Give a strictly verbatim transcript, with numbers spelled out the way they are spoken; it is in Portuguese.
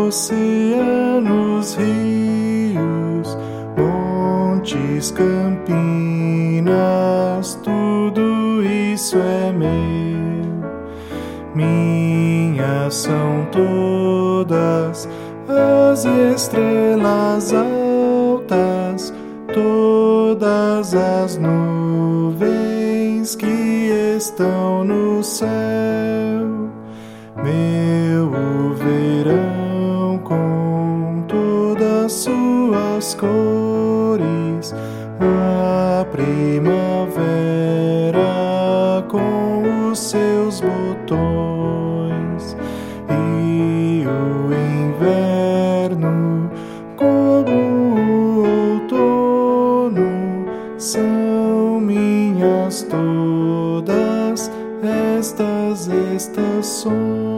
oceanos, rios, montes, campinas, tudo isso é meu. Minhas são todas as estrelas altas, todas as nuvens que estão no céu. Meu verão com todas suas cores, a primavera com os seus botões, e o inverno como o outono, são minhas todas estas estações.